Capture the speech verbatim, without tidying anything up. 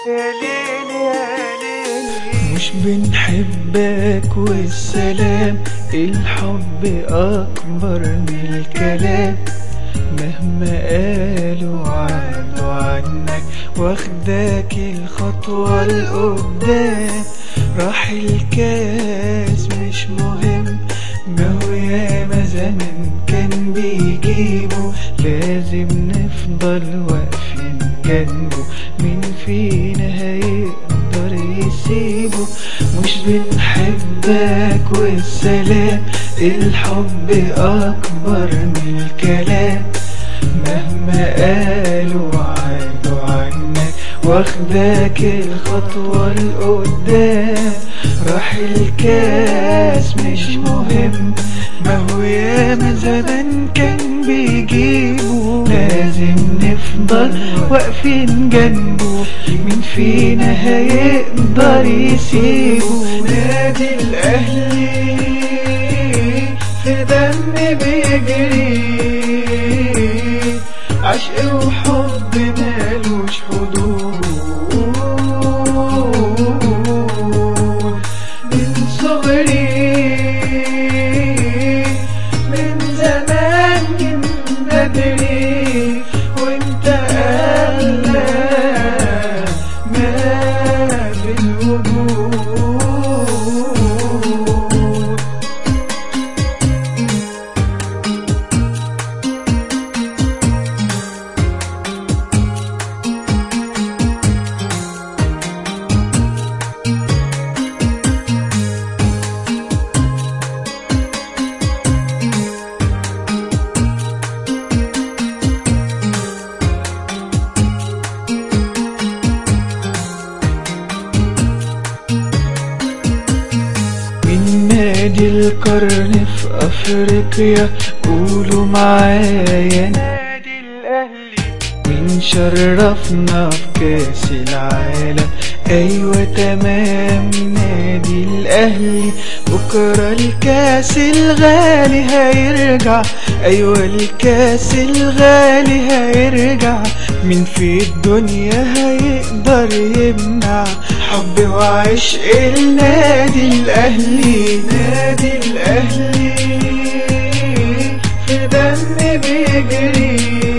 يا ليل يا ليل. مش بنحبك والسلام، الحب أكبر من الكلام، مهما قالوا عادوا عنك واخداك الخطوة لقدام. راح الكاس مش مهم، ما هو ياما زمن كان بيجيبه، لازم نفضل واقفين جنبه، مين فينا هيقدر يسيبه. مش بنحبك والسلام، الحب أكبر من الكلام، مهما قالوا عادوا عنك واخداك الخطوة لقدام. راح الكاس مش مهم، ما هو ياما زمان كان بيجيبه، لازم نفضل واقفين جنبه، مين فينا هيقدر يسيبه. نادي الأهلي في دم بيجري، عشق وحب مالوش حدود، من صغري من زمان من بدري، وانت أغلى ما في الوجود. نادي القرن في أفريقيا، قولوا معايا نادي الأهلي. مين شرفنا في كاس العالم؟ أيوة تمام نادي الأهلي. بكرة الكاس الغالي هيرجع، أيوة الكاس الغالي هيرجع، مين في الدنيا هيقدر يمنع حب وعشق النادي الأهلي. نادي الأهلي في دم بيجري،